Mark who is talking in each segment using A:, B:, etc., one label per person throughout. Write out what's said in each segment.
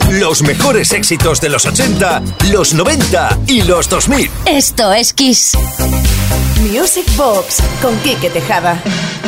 A: Los mejores éxitos de los 80, los 90 y los 2000.
B: Esto es Kiss.
C: Music Box con Quique Tejada.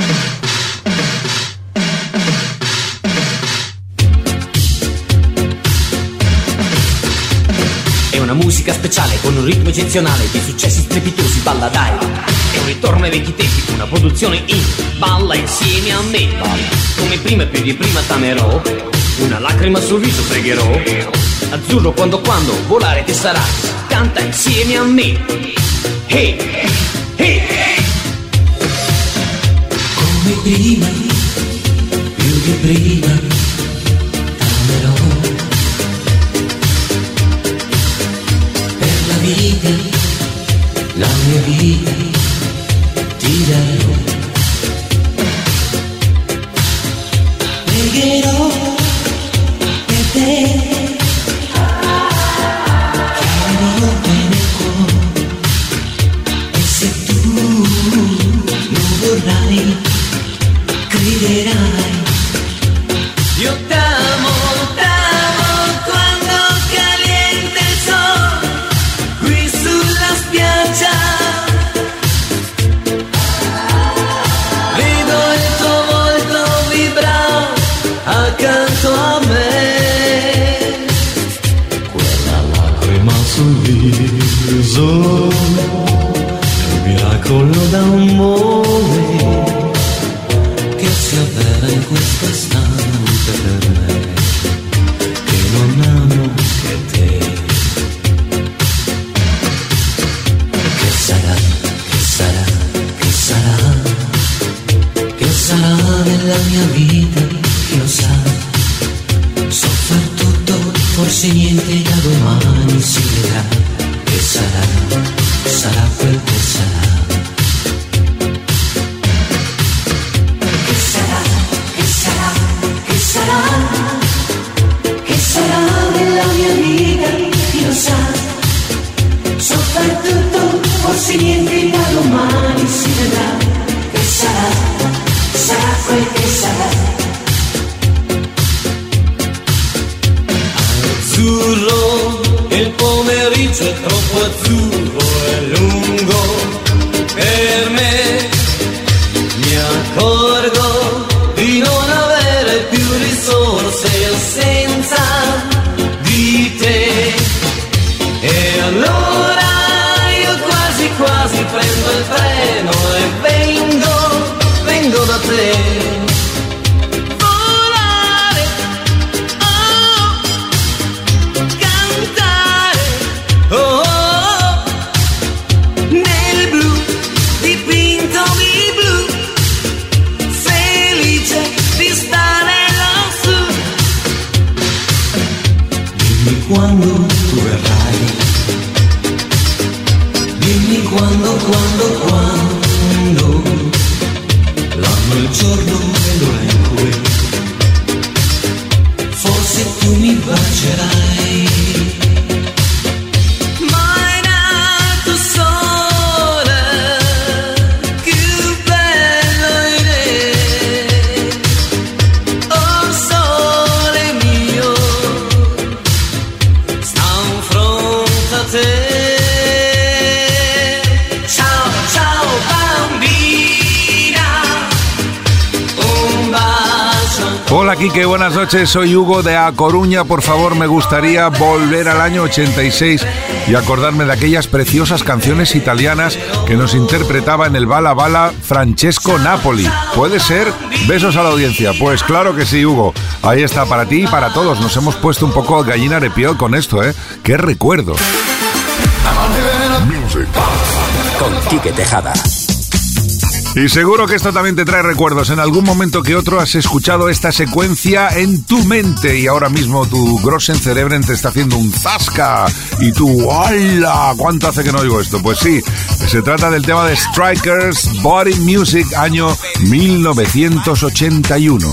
D: È una musica speciale con un ritmo eccezionale, di successi strepitosi, balla dai. È un ritorno ai vecchi tempi, una produzione in balla insieme a me. Come prima più di prima t'amerò, una lacrima sul viso pregherò. Azzurro quando volare ti sarà, canta insieme a me. Hey, hey.
E: Come prima, più di prima t'amerò. Per la vita, la mia vita ti darò. Pregherò per te, chiamerò nel cuore. E se tu non vorrai, griderai.
D: Io t'amo quando caliente il sole qui sulla spiaggia. Vedo il tuo volto vibrare accanto a me.
E: Quella lacrima sul viso è un miracolo d'amore che si avvera in questo istante per me, che non amo che te. Che sarà, che sarà, che sarà, che sarà nella mia vita, chi lo sa. So far tutto, forse niente da domani si vedrà. Che sarà, sarà quel che sarà. Che sarà, che sarà, che sarà, che sarà nella mia vita, chi lo sa. So far tutto, forse niente da domani si vedrà. Che sarà, sarà quel che sarà.
D: Azzurro, il pomeriggio è troppo azzurro e lungo per me. Mi accorgo di non avere più risorse senza di te. E allora io quasi quasi prendo il treno e vengo da te.
E: Quando tu verrai, dimmi quando, l'anno, il giorno e l'ora in cui forse tu mi bacerai.
F: Hola Quique, buenas noches, soy Hugo de A Coruña. Por favor, me gustaría volver al año 86 y acordarme de aquellas preciosas canciones italianas que nos interpretaba en el Bala Bala Francesco Napoli. ¿Puede ser? Besos a la audiencia. Pues claro que sí, Hugo. Ahí está, para ti y para todos. Nos hemos puesto un poco gallina de piel con esto, ¿eh? ¡Qué recuerdo!
A: Music con Quique Tejada.
F: Y seguro que esto también te trae recuerdos. En algún momento que otro has escuchado esta secuencia en tu mente y ahora mismo tu grosen cerebren te está haciendo un zasca y tú, ¡hala! ¿Cuánto hace que no oigo esto? Pues sí, se trata del tema de Strikers, Body Music, año 1981.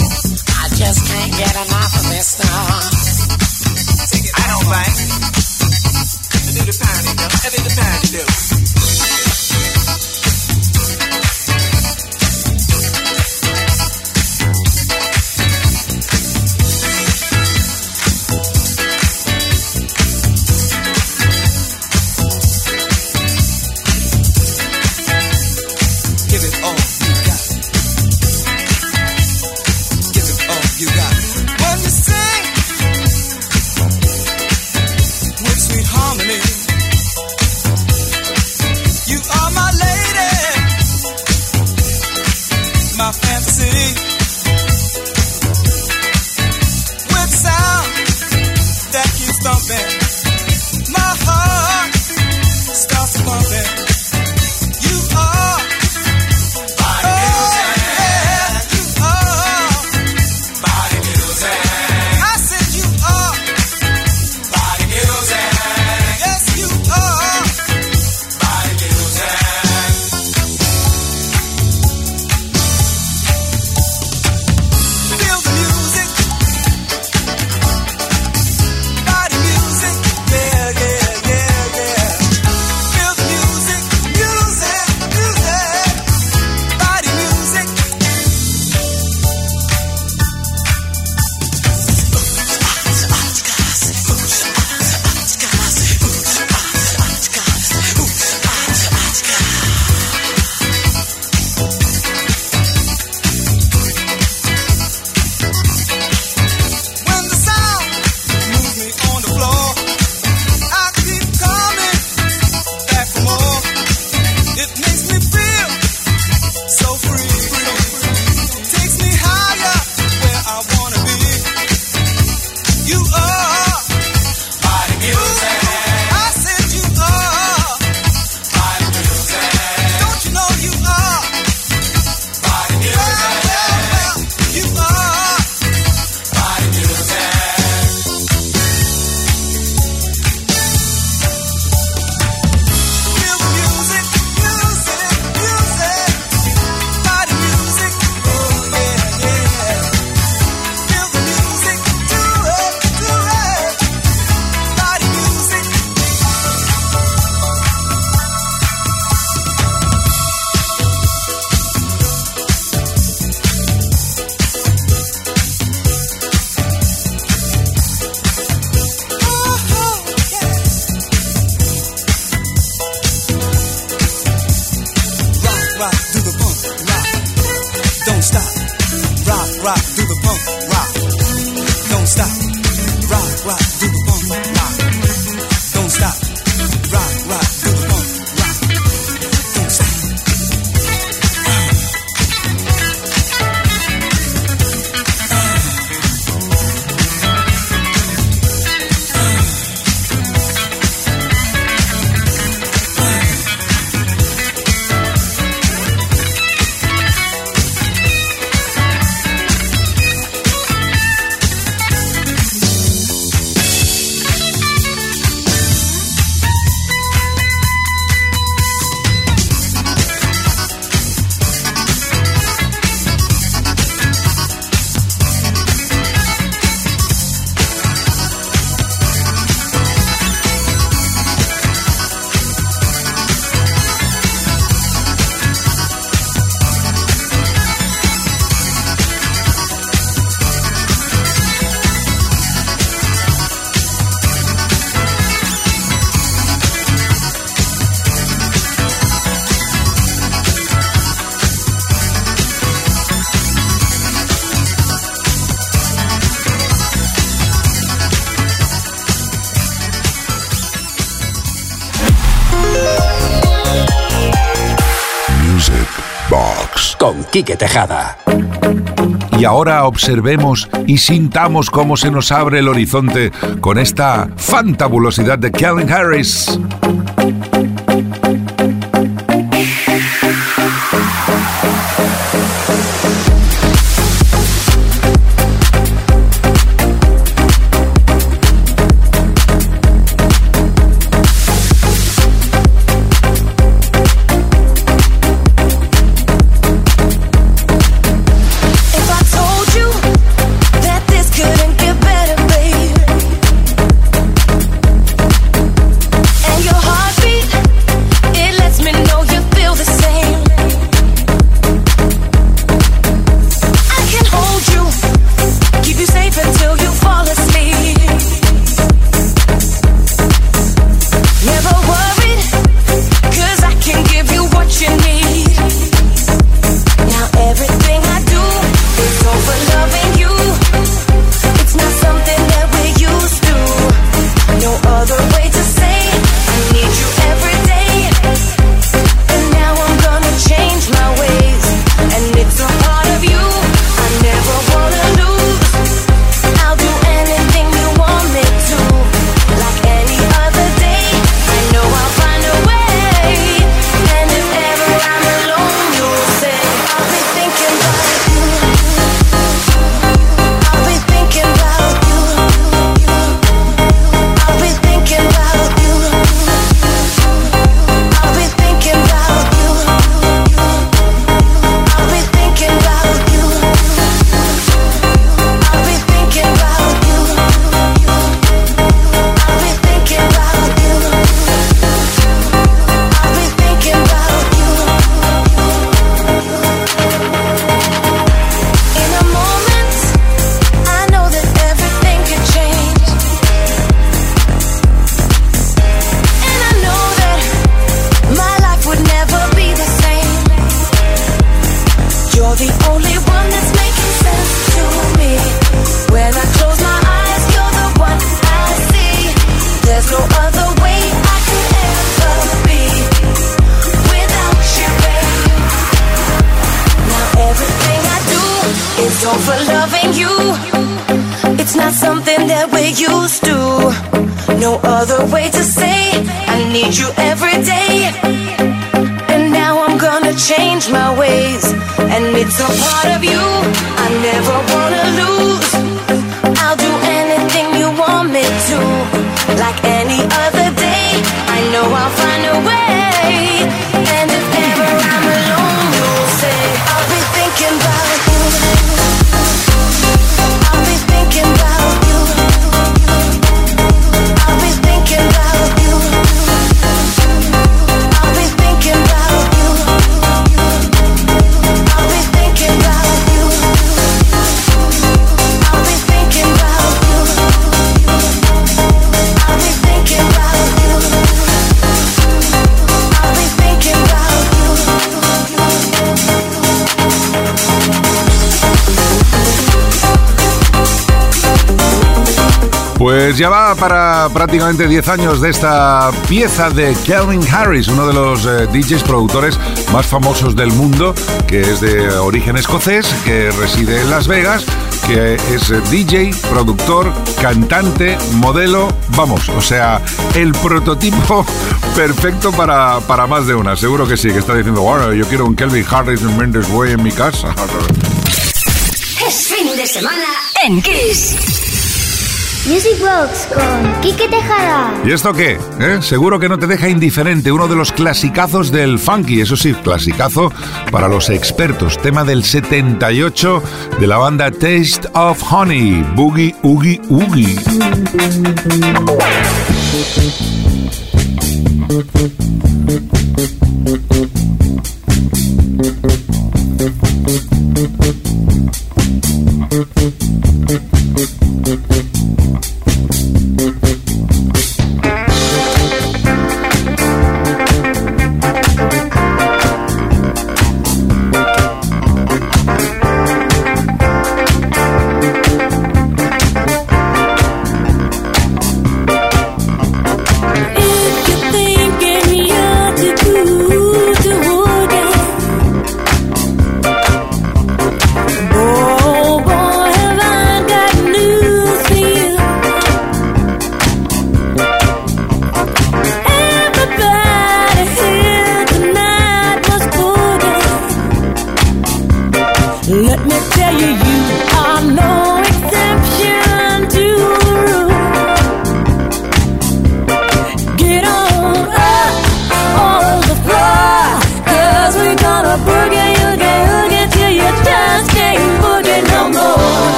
A: Con Quique Tejada.
F: Y ahora observemos y sintamos cómo se nos abre el horizonte con esta fantabulosidad de Calvin Harris.
B: Your heart that we used to. No other way to say I need you every day. And now I'm gonna change my ways, and it's a part of you I never wanna lose. I'll do anything you want me to. Like any other day, I know I'll find a way. And if ever I'm alone, you'll say I'll be thinking about you. I'll be thinking about you. I'll be thinking about you. I'll be thinking about you. I'll be thinking about you. I'll be thinking about you. I'll be thinking about you. I'll be thinking about you.
F: Pues ya va para prácticamente 10 años de esta pieza de Calvin Harris, uno de los DJs productores más famosos del mundo, que es de origen escocés, que reside en Las Vegas, que es DJ, productor, cantante, modelo, vamos, o sea, el prototipo perfecto para más de una. Seguro que sí, que está diciendo, bueno, yo quiero un Calvin Harris en Mendes Way en mi casa.
E: Es fin de semana
C: En Kiss.
G: Music Box con Quique Tejada.
F: ¿Y esto qué? Seguro que no te deja indiferente. Uno de los clasicazos del funky. Eso sí, clasicazo para los expertos. Tema del 78 de la banda Taste of Honey. Boogie, Oogie, Oogie.
B: If you're thinking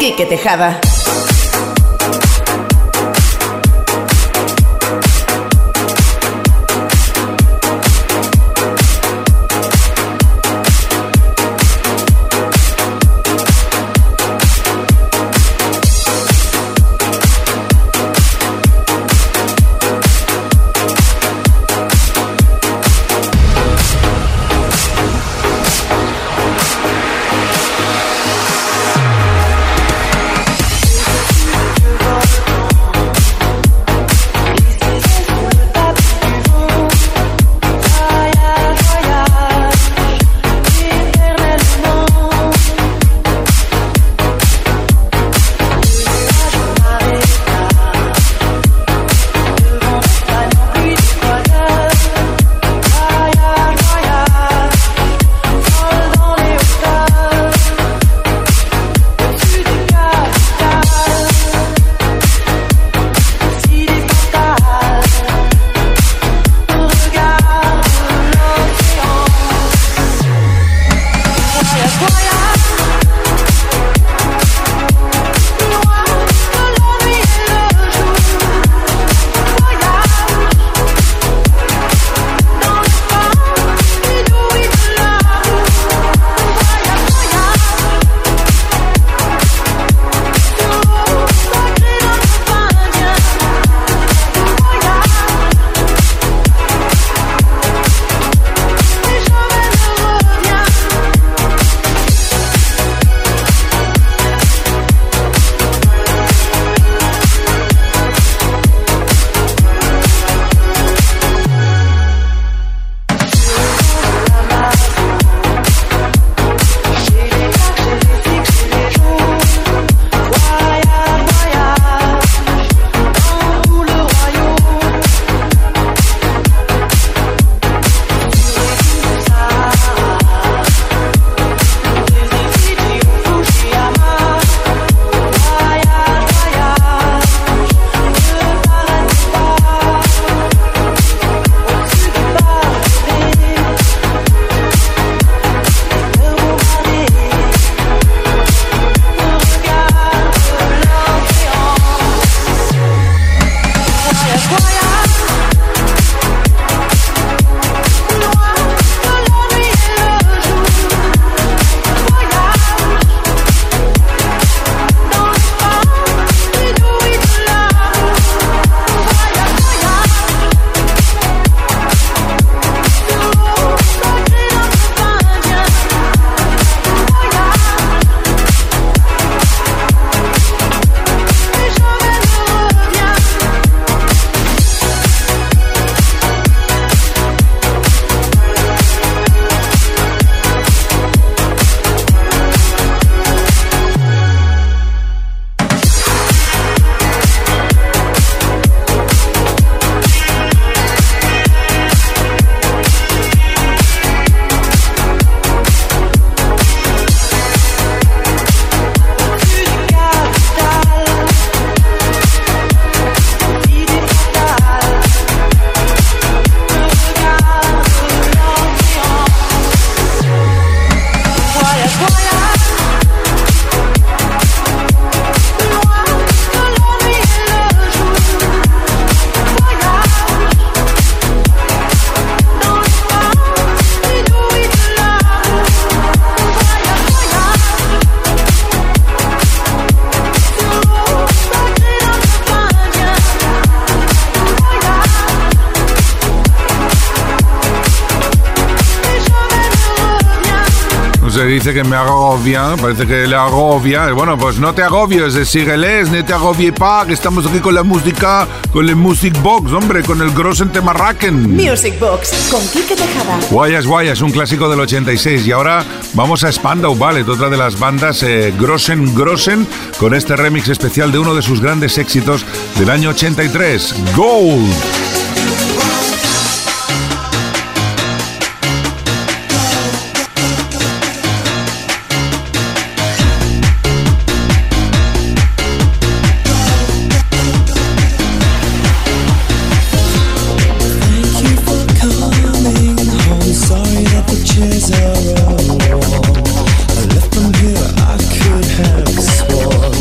C: Quique Tejada.
F: Se dice que me agobia, parece que le agobia. Bueno, pues no te agobies, sígueles, no te agobies pa, que estamos aquí con la música, con el Music Box, hombre, con el Grossen Temarraken.
C: Music Box, con Quique Tejada.
F: Guayas, Guayas, un clásico del 86. Y ahora vamos a Spandau Ballet, otra de las bandas Grossen, con este remix especial de uno de sus grandes éxitos del año 83, Gold.
H: I left them here, I could have sworn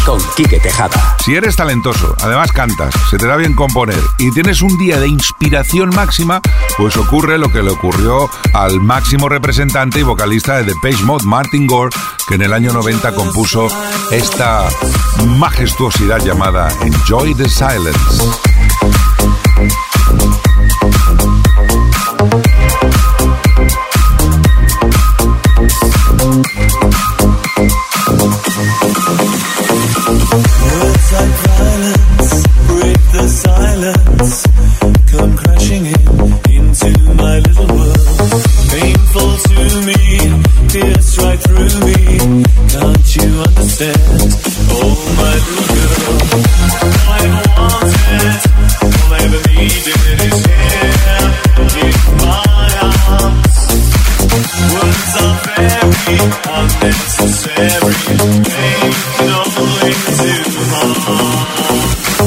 A: con Quique Tejada.
F: Si eres talentoso, además cantas, se te da bien componer y tienes un día de inspiración máxima, pues ocurre lo que le ocurrió al máximo representante y vocalista de Depeche Mode, Martin Gore, que en el año 90 compuso esta majestuosidad llamada Enjoy the Silence.
H: Words like violence break the silence, come crashing into my little world. Painful to me, pierce right through me. Can't you understand? Oh, my little girl, all I ever wanted, all I ever needed is here in my arms. Words are very unnecessary, they can only do harm.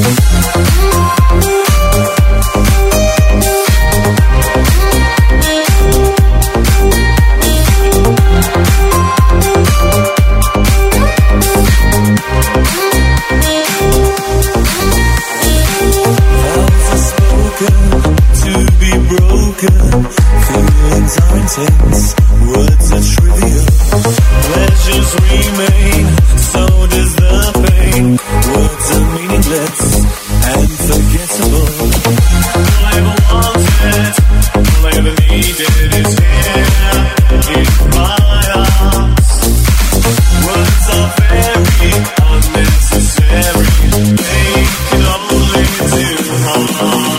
H: Feelings are intense, words are trivial. Pleasures remain, so does the pain. Words are meaningless and forgettable. All I ever wanted, all I ever needed is here in my arms. Words are very unnecessary, they can only do harm.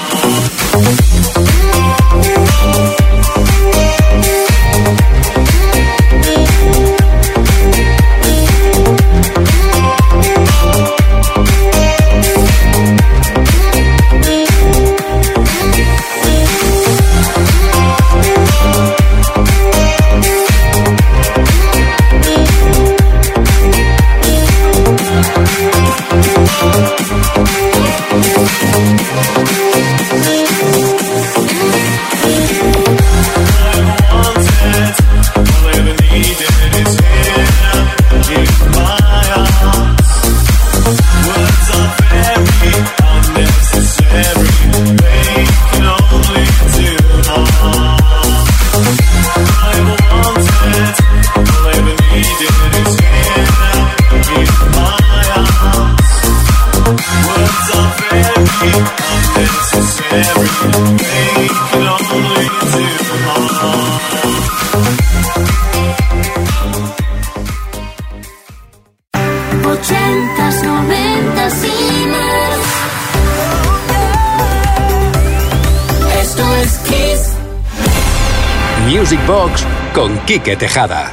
A: Music Box con Quique Tejada.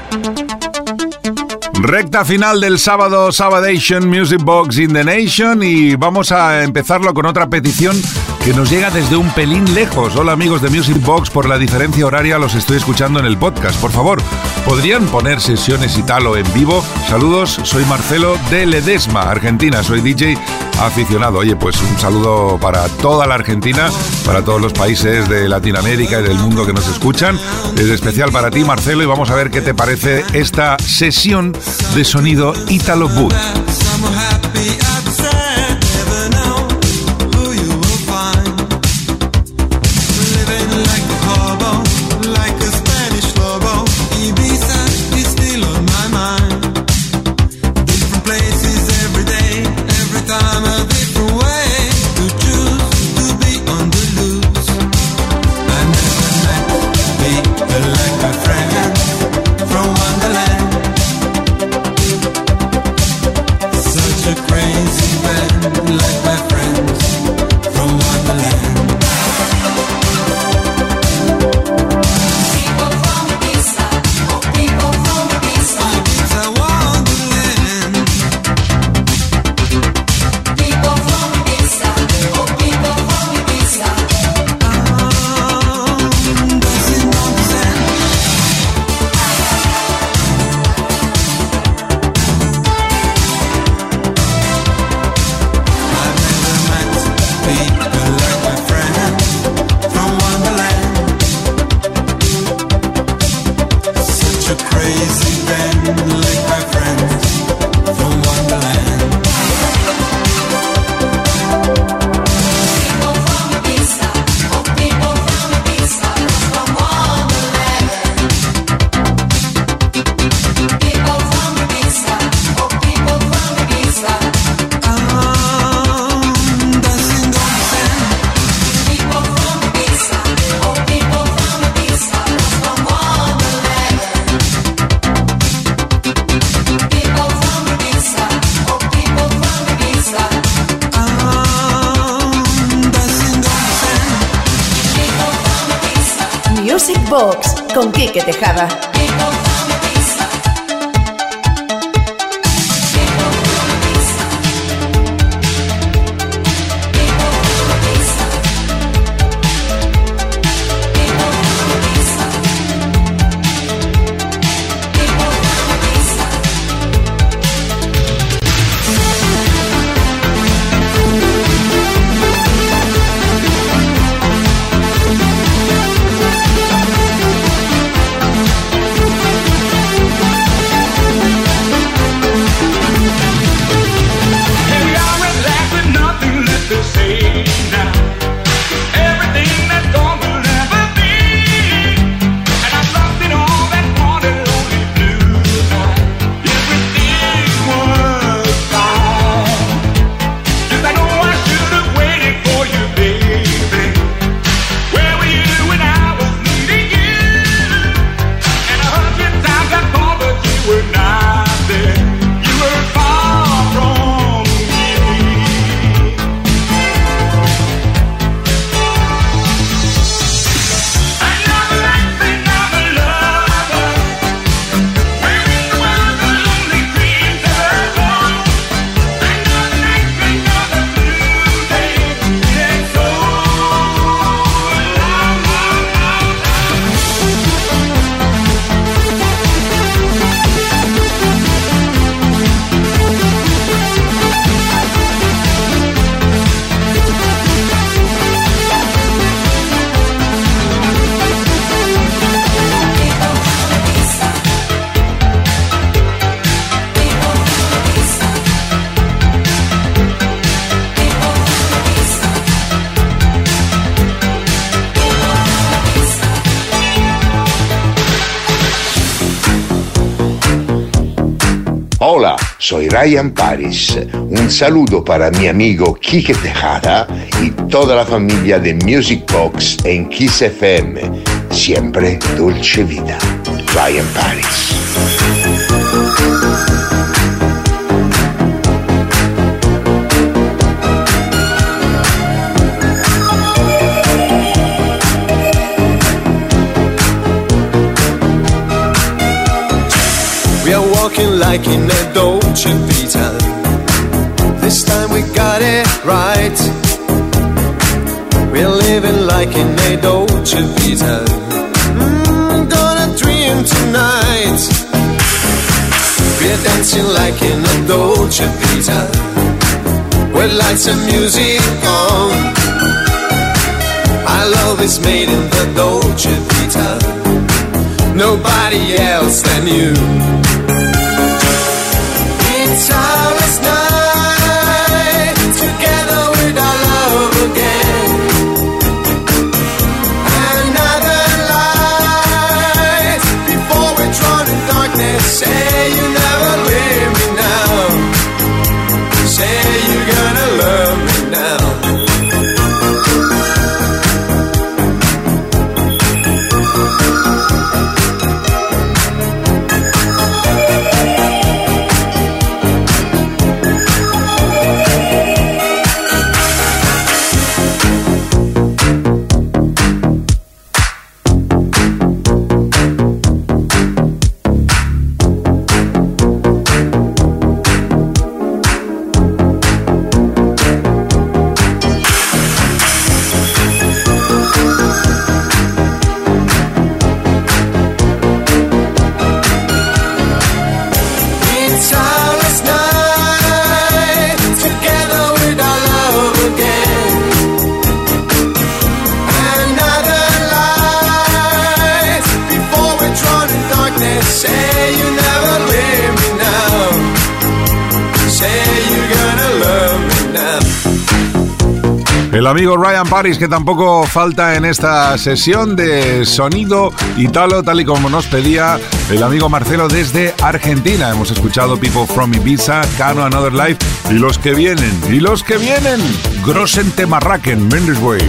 F: Recta final del sábado, Sabadation Music Box in the Nation, y vamos a empezarlo con otra petición que nos llega desde un pelín lejos. Hola amigos de Music Box, por la diferencia horaria los estoy escuchando en el podcast. Por favor, ¿podrían poner sesiones Italo en vivo? Saludos, soy Marcelo de Ledesma, Argentina, soy DJ aficionado. Oye, pues un saludo para toda la Argentina, para todos los países de Latinoamérica y del mundo que nos escuchan. Es especial para ti, Marcelo, y vamos a ver qué te parece esta sesión de sonido Italo Boot.
H: From Wonderland.
C: Box con Quique Tejada.
I: Hola, soy Ryan Paris. Un saludo para mi amigo Quique Tejada y toda la familia de Music Box en Kiss FM. Siempre dulce vida. Ryan Paris.
H: We are walking like in a Dolce Vita. This time we got it right. We're living like in a Dolce Vita. Gonna dream tonight. We're dancing like in a Dolce Vita. With lights and music on. Our love is made in the Dolce Vita. Nobody else than you. It's our last night, together with our love again. Another light, before we drown in darkness. Say you never leave me now. Say you're gonna love me now.
F: El amigo Ryan Paris, que tampoco falta en esta sesión de sonido italo, tal y como nos pedía el amigo Marcelo desde Argentina. Hemos escuchado People from Ibiza, Cano, Another Life y los que vienen, Grossen Temarraken, Mendesway.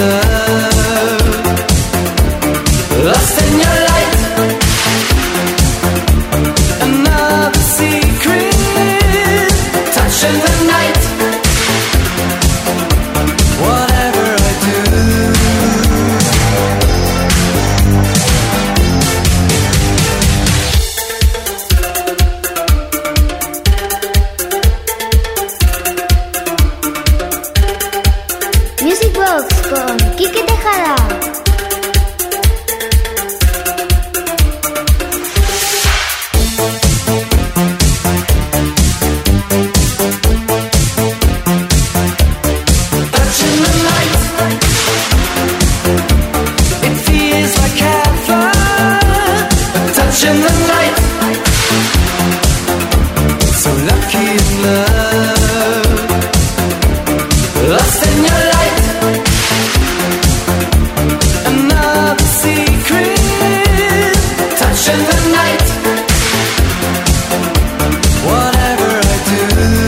E: love. Lost in your light. Another secret. Touching the night. Whatever I do.
G: Music Box con Quique Tejada.
E: Touching the night. It feels like heaven. Touching the night. So lucky in love. Lost in your light. Another secret. Touching the night. Whatever I do.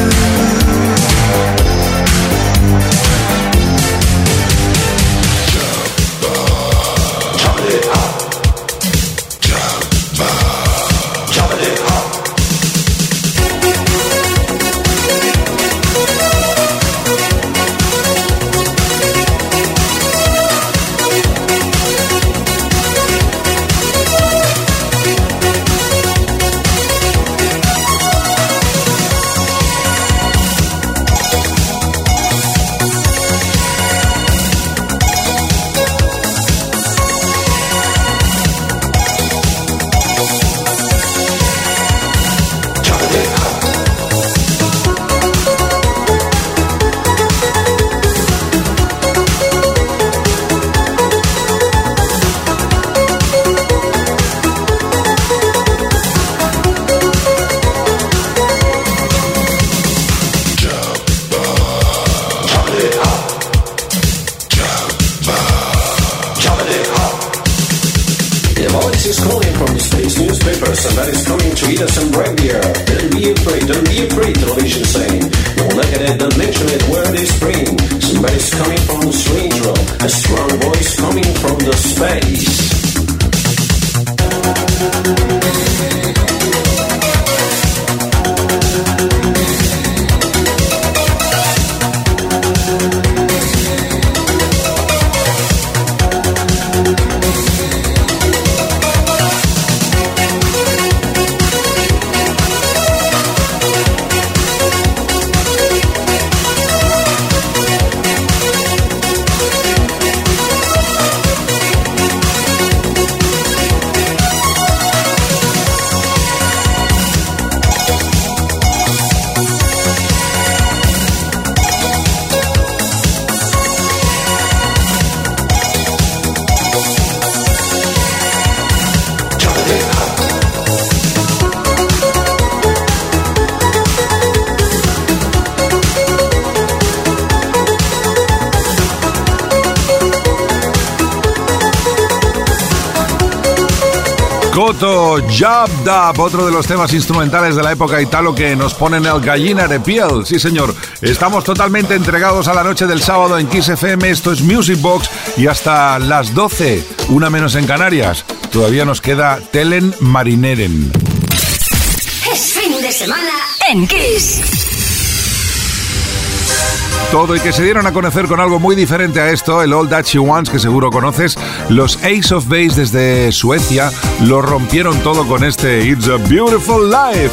J: The voice is calling from the space newspaper. Somebody's coming to eat us some reindeer. Don't be afraid, television saying. Don't look at it, don't mention it, word is spring. Somebody's coming from the strange world. A strong voice coming from the space.
F: Koto Job Dub, otro de los temas instrumentales de la época italo que nos ponen el gallina de piel. Sí, señor, estamos totalmente entregados a la noche del sábado en Kiss FM. Esto es Music Box y hasta las 12, una menos en Canarias. Todavía nos queda Telen Marineren.
K: Es fin de semana en Kiss.
F: Todo, y que se dieron a conocer con algo muy diferente a esto, el All That She Wants, que seguro conoces. Los Ace of Base desde Suecia lo rompieron todo con este It's a Beautiful Life.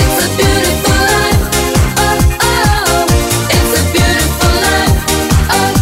E: It's a beautiful life.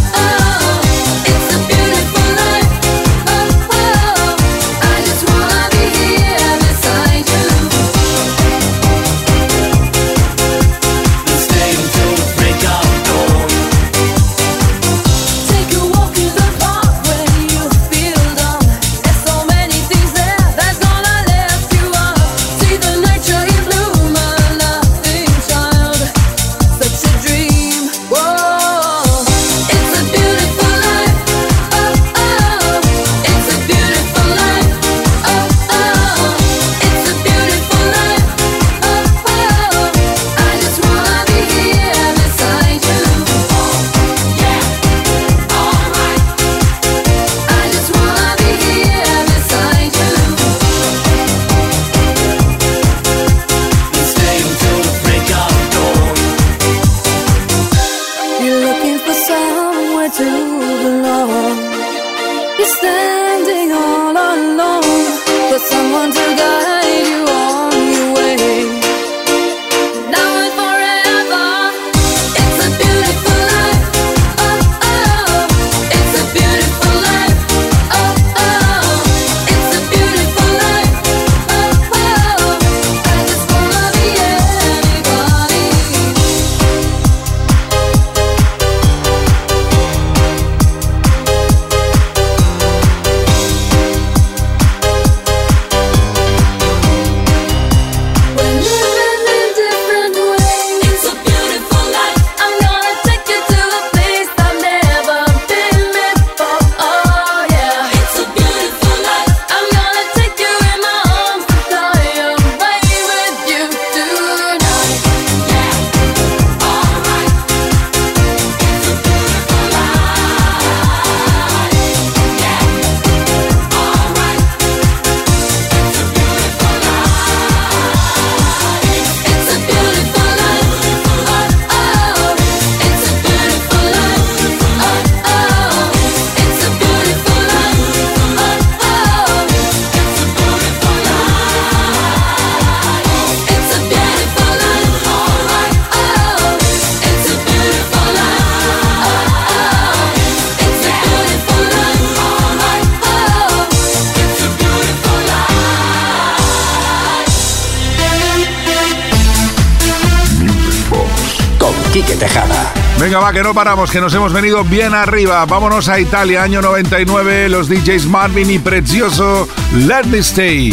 J: Quique Tejada.
F: Venga, va, que no paramos, que nos hemos venido bien arriba. Vámonos a Italia, año 99, los DJs Marvin y Prezioso, Let Me Stay.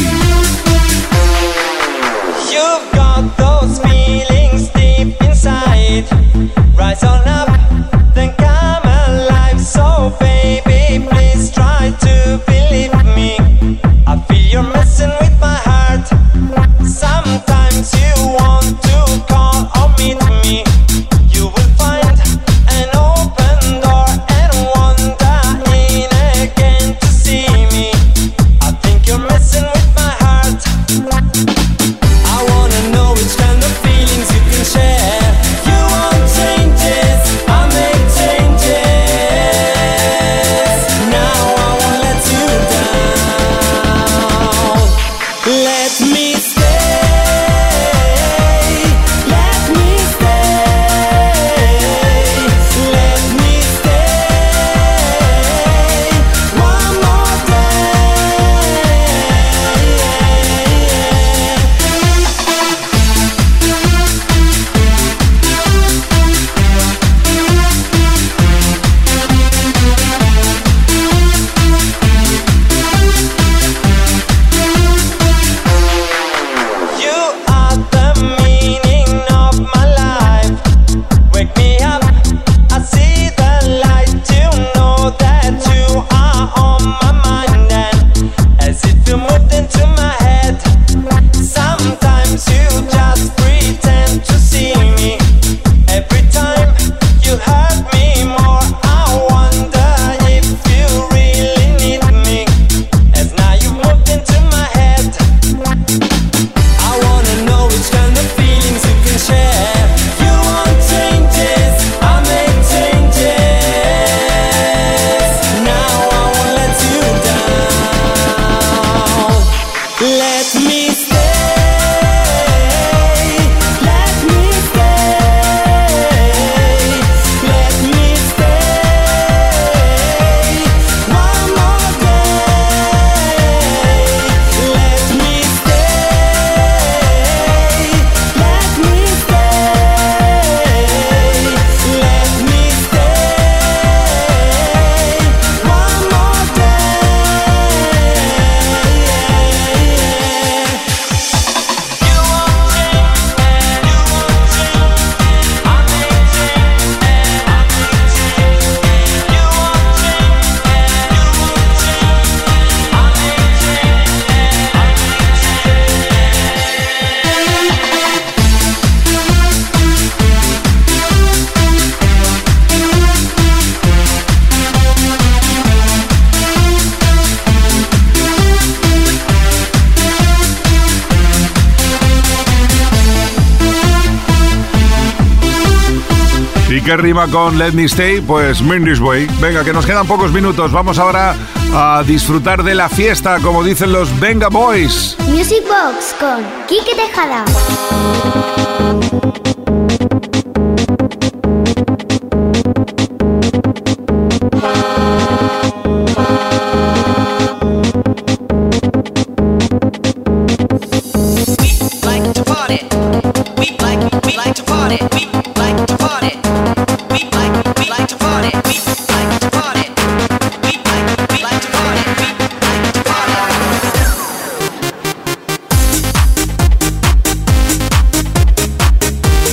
L: You've got those feelings deep inside. Rise on up, then come alive. So baby, please try to believe me. I feel you're messing with my heart. Sometimes you want to call or meet me. You will find an open door and wander in again to see me. I think you're messing with my heart. I wanna know which kind of feelings you can share. You want changes, I make changes. Now I won't let you down. Let me stay. Let me stay. Let me stay. One more day. You are the meaning of my life. Wake me up, I see the light. You know that you are on my mind, and as if you moved into my head. Sometimes you just pretend to see me. Every time you hurt me more, I wonder if you really need me. As now you moved into my head. I wanna know which kind of feelings you can share. You want changes, I make changes. Now I won't let you down. Let me stay. Let me stay. Let me stay. One more day. Let me stay. Let me stay. Let me stay. One more
F: ¿Y qué rima con Let Me Stay? Pues Mindy's Way. Venga, que nos quedan pocos minutos. Vamos ahora a disfrutar de la fiesta, como dicen los Venga Boys.
G: Music Box con Quique Tejada.
L: like to party. We like to party. We like to party. We like to party. We like to party. We like to party. We like to party.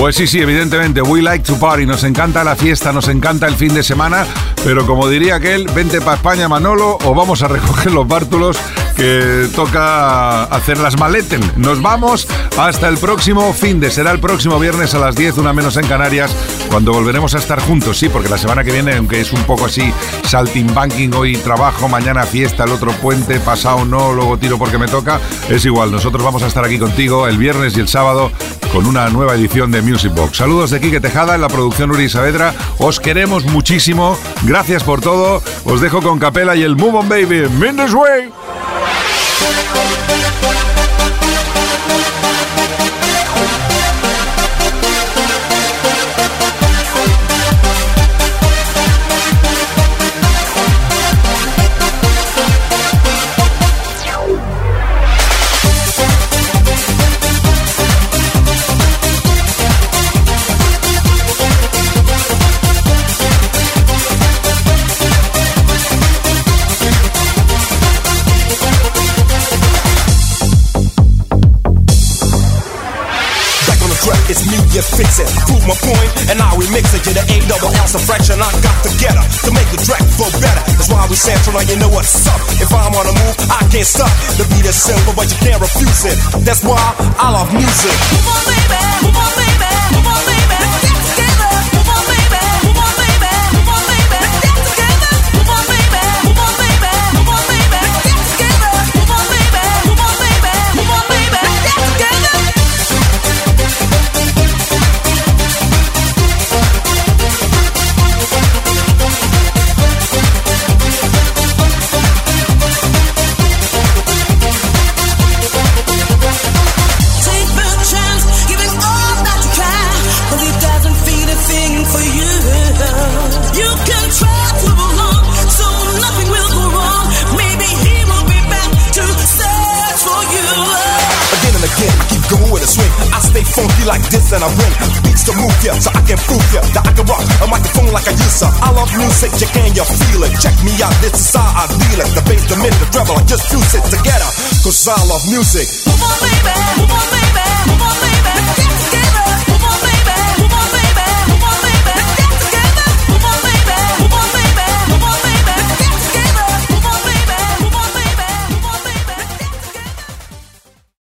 F: Pues sí, evidentemente, we like to party, nos encanta la fiesta, nos encanta el fin de semana, pero como diría aquel, vente para España, Manolo, o vamos a recoger los bártulos que toca hacer las maleten. Nos vamos hasta el próximo será el próximo viernes a las 10, una menos en Canarias, cuando volveremos a estar juntos, sí, porque la semana que viene, aunque es un poco así, saltimbanking, hoy trabajo, mañana fiesta, el otro puente, pasado no, luego tiro porque me toca, es igual, nosotros vamos a estar aquí contigo el viernes y el sábado con una nueva edición de Music Box. Saludos de Quique Tejada, en la producción Uri Saavedra, os queremos muchísimo, gracias por todo, os dejo con Capela y el Move On Baby, In This Way.
M: It's me, you fix it, prove my point, and I remix it. You're the A-double-L, a fraction I got together to make the track flow better. That's why we sample, you know what's up. If I'm on a move, I can't stop. The beat is simple, but you can't refuse it. That's why I love music. Move on, baby, move on, baby, move on, baby. Let's get together. Move on, baby, move on, baby, move on, baby. Let's get together. Move on, baby, move on, baby, move on, baby. Let's get together. Move on, baby, move on, baby, move on, baby. Let's get together. Funky like this and I bring beats to move ya, so I can prove ya that I can rock a microphone like I used to. I love music, you can you feel it? Check me out, this is how I deal it. The bass, the mid, the treble, I just fuse it together, cause I love music. Move on, baby, move on, baby.